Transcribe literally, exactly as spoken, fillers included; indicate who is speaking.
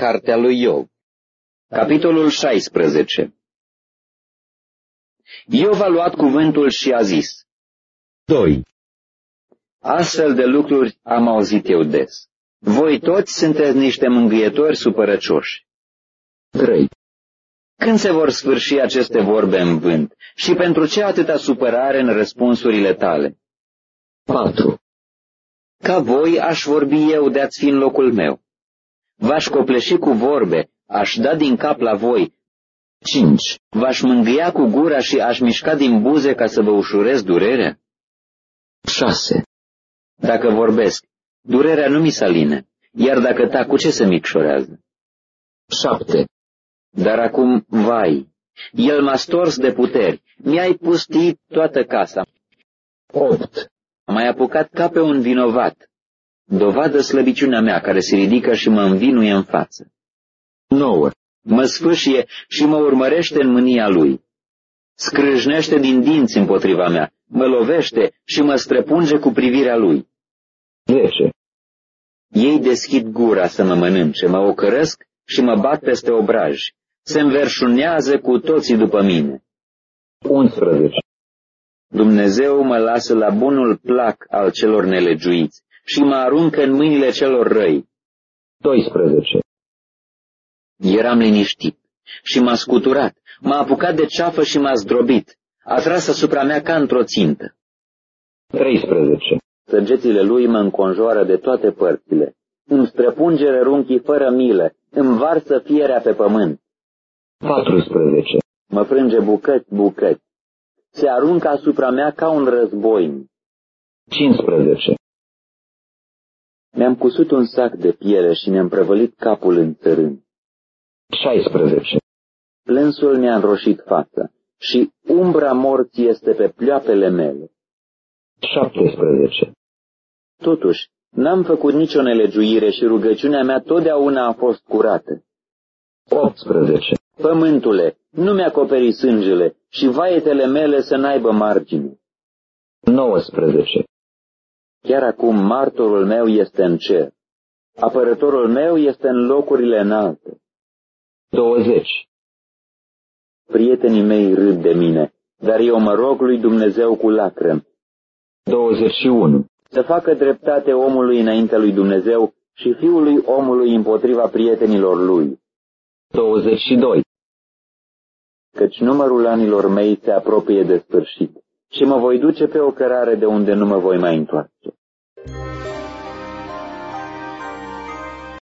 Speaker 1: Cartea lui Iov. Capitolul șaisprezece. Iov a luat cuvântul și a zis: doi. Astfel de lucruri am auzit eu des. Voi toți sunteți niște mângâietori supărăcioși. trei. Când se vor sfârși aceste vorbe în vânt și pentru ce atâta supărare în răspunsurile tale? patru. Ca voi aș vorbi eu de-ați fi în locul meu. V-aș copleși cu vorbe, aș da din cap la voi. cinci. V-aș mângâia cu gura și aș mișca din buze ca să vă ușurez durerea? șase. Dacă vorbesc, durerea nu mi s-aline, iar dacă tac, cu ce se micșorează? șapte. Dar acum, vai, el m-a stors de puteri, mi-ai pustit toată casa. opt. M-ai apucat ca pe un vinovat. Dovadă slăbiciunea mea care se ridică și mă învinuie în față. nouă. Mă sfâșie și mă urmărește în mânia lui. Scrâșnește din dinți împotriva mea, mă lovește și mă străpunge cu privirea lui. zece. Ei deschid gura să mă mănânce, mă ocărăsc și mă bat peste obraj. Se înverșunează cu toții după mine. unsprezece. Dumnezeu mă lasă la bunul plac al celor nelegiuiți și mă aruncă în mâinile celor răi. doisprezece. Eram liniștit și m-a scuturat, m-a apucat de ceafă și m-a zdrobit, a tras asupra mea ca într-o țintă. treisprezece. Săgețile lui mă înconjoară de toate părțile, îmi străpunge rărunchii fără milă, îmi varsă fierea pe pământ. patrusprezece. Mă frânge bucăți, bucăți, se aruncă asupra mea ca un războinic. cincisprezece. Mi-am cusut un sac de piele și mi-am prăvălit capul în țărâni. șaisprezece. Plânsul mi-a înroșit fața și umbra morții este pe pleoapele mele. șaptesprezece. Totuși, n-am făcut nicio nelegiuire și rugăciunea mea totdeauna a fost curată. optsprezece. Pământule, nu mi-acoperi sângele și vaietele mele să n-aibă margine. nouăsprezece. Chiar acum martorul meu este în cer, apărătorul meu este în locurile înalte. douăzeci. Prietenii mei râd de mine, dar eu mă rog lui Dumnezeu cu lacrimi. douăzeci și unu. Să facă dreptate omului înaintea lui Dumnezeu și fiului omului împotriva prietenilor lui. douăzeci și doi. Căci numărul anilor mei se apropie de sfârșit și mă voi duce pe o cărare de unde nu mă voi mai întoarce.